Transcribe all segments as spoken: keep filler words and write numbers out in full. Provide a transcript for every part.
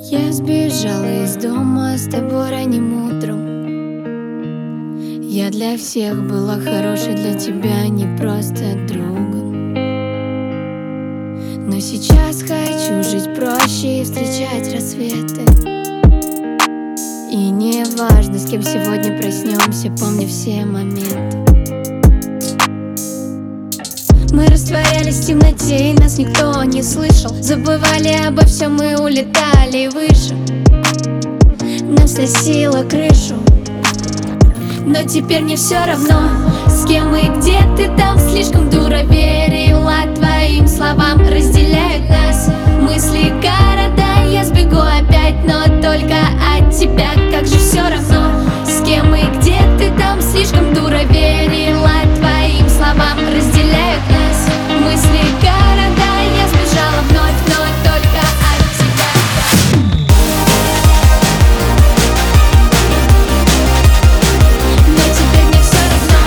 Я сбежала из дома с тобой ранним утром. Я для всех была хорошей, для тебя не просто другом. Но сейчас хочу жить проще и встречать рассветы. И не важно, с кем сегодня проснемся, помню все моменты. Мы растворялись в темноте, и нас никто не слышал. Забывали обо всем, мы улетали выше. Нам сносило крышу. Но теперь мне все равно, с кем и где ты там. Слишком дуро верила твоим словам. Разделяют нас мысли, города. Я сбегу опять, но только от тебя. Как же все равно, с кем и где ты там. Слишком дуро верила твоим словам. Разделяют нас мысли, города. Я сбежала вновь, но только от тебя. Но теперь мне все равно.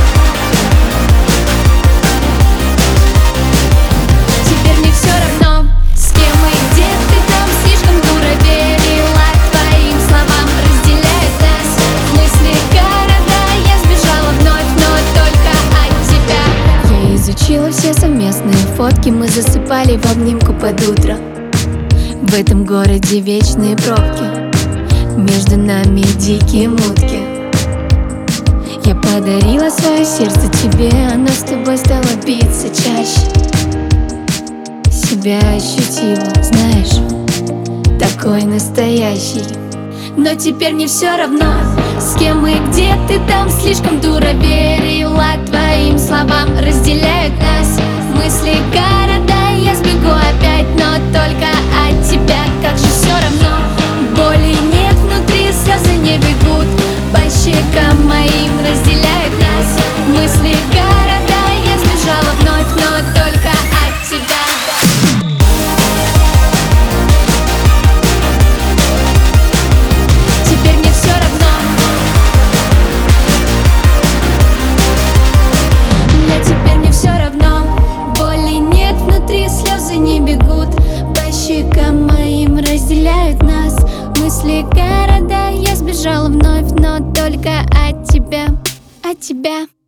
Теперь мне все равно, с кем и где ты там. Слишком дуро верила твоим словам. Разделяют нас мысли, города. Я сбежала вновь, но только от тебя. Я изучила все совместные фотки. Мы засыпали в обнимку под утро. В этом городе вечные пробки, между нами дикие мутки. Я подарила свое сердце тебе, оно с тобой стало биться чаще. Себя ощутила, знаешь, такой настоящий. Но теперь мне все равно, с кем и где ты там. Слишком дуро верила твоим словам. Разделяют нас мысли, города. Я сбегу опять, но только от тебя. Как же все равно, боли нет внутри, слезы не бегут по щекам моим. Разделяют нас мысли, города. Я сбежала вновь, но только от тебя. Теперь мне все равно. Да, теперь мне все равно. Боли нет внутри, слезы не бегут по щекам моим. Разделяют нас мысли, города. Я сбежала вновь, но только от тебя, от тебя.